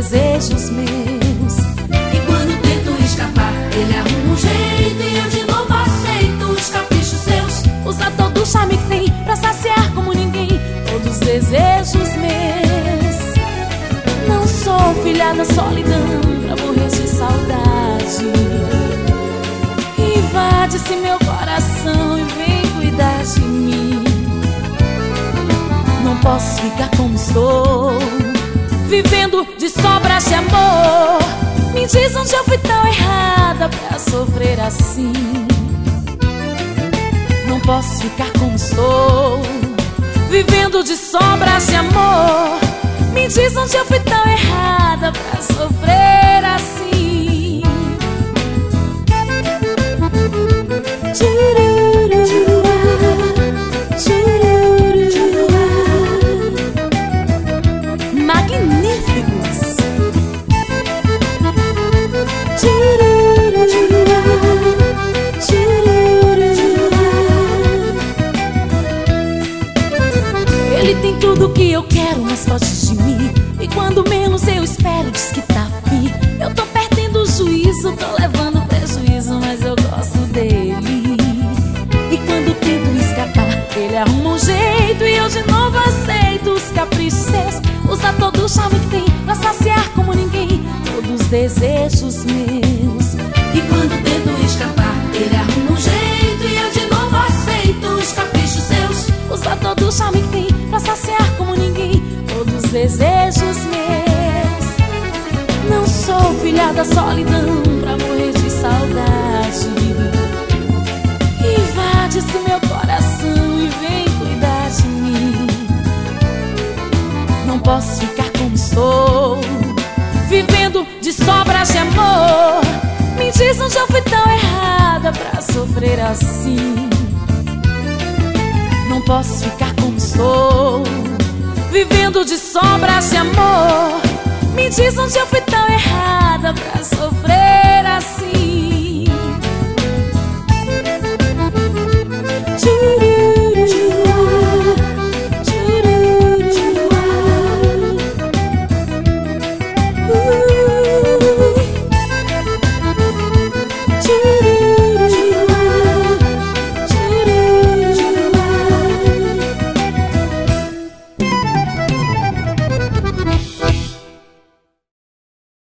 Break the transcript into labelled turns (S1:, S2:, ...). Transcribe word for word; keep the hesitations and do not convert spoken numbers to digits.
S1: desejos meus.
S2: E quando tento escapar, ele arruma um jeito e eu de novo aceito os caprichos seus.
S1: Usa todo o charme que tem pra saciar como ninguém todos os desejos meus. Não sou filha da solidão pra morrer de saudade. Invade-se meu coração e vem cuidar de mim. Não posso ficar como estou, vivendo de sobras de amor. Me diz onde eu fui tão errada pra sofrer assim. Não posso ficar como estou, vivendo de sobras de amor. Me diz onde eu fui tão errada pra sofrer assim. Tchururu, tchururu, magníficos. Tchururu, tchururu. Ele tem tudo que eu quero, mas foge de mim. E quando menos eu espero, diz que tá afim. Eu tô perdendo o juízo, tô levando prejuízo, mas eu gosto dele. E quando tento escapar, ele arruma um jeito e eu de novo aceito os caprichos seus. Usa todo o charme que tem pra saciar como ninguém todos os desejos meus.
S2: E quando tento escapar, ele arruma um jeito e eu de novo aceito os caprichos seus.
S1: Usa todo o charme que tem pra saciar como ninguém todos os desejos meus. Não sou filha da solidão pra morrer de saudade. Invade-se meu coração e vem cuidar de mim. Não posso ficar como estou, vivendo de sobras de amor. Me diz onde eu fui tão errada pra sofrer assim. Não posso ficar como estou, vivendo de sobras de amor. Me diz onde eu fui tão errada